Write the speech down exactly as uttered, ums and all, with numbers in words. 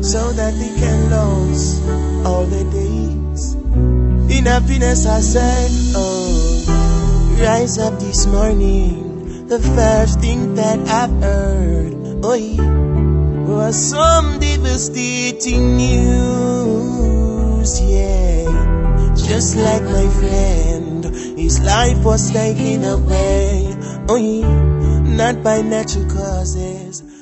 so that they can lose all their days. In happiness I say, oh, rise up this morning. The first thing that I've heard, oh yeah, was some devastating news, yeah. Just like my friend, his life was taken away, oh yeah, not by natural causes,